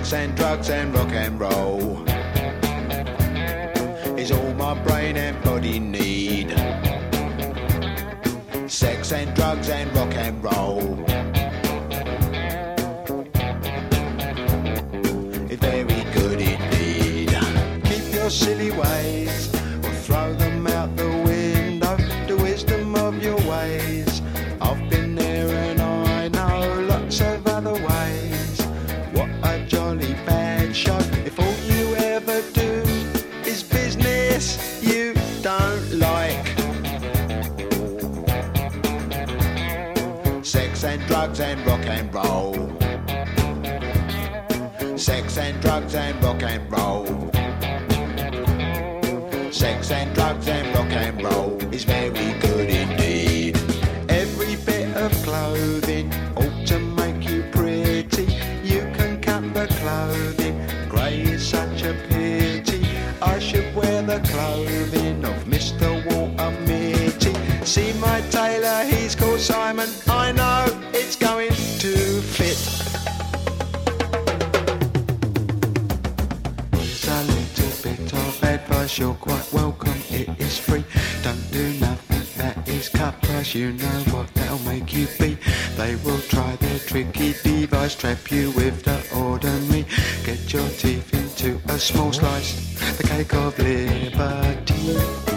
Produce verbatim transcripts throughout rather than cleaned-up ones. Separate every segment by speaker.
Speaker 1: Sex and drugs and rock and roll is all my brain and body need. Sex and drugs and rock and roll is very good indeed. Keep your silly ways or throw them out the window. The wisdom of your ways, I've been there and I know lots of other ways. What a jolly bad show if all you ever do is business you don't like. Sex and drugs and rock and roll. Sex and drugs and rock and roll. Sex and drugs and rock and roll is very good indeed. Every bit of clothing ought to make you pretty. You can cut the clothing, grey is such a pity. I should wear the clothing of Mister Walter Mitty. See my tailor, he's called Simon. I know it's going to fit. Here's a little bit of advice, you're quite welcome, it is free. Don't do nothing that is cut price, you know what they'll make you be. They will try their tricky device, trap you with the ordinary. Get your teeth into a small slice, the cake of liberty.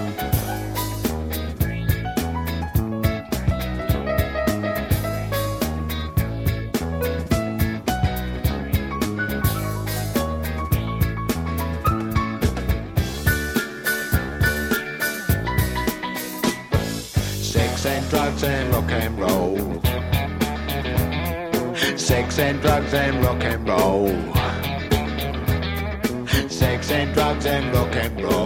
Speaker 1: Sex and drugs and rock and roll. Sex and drugs and rock and roll. Sex and drugs and rock and roll.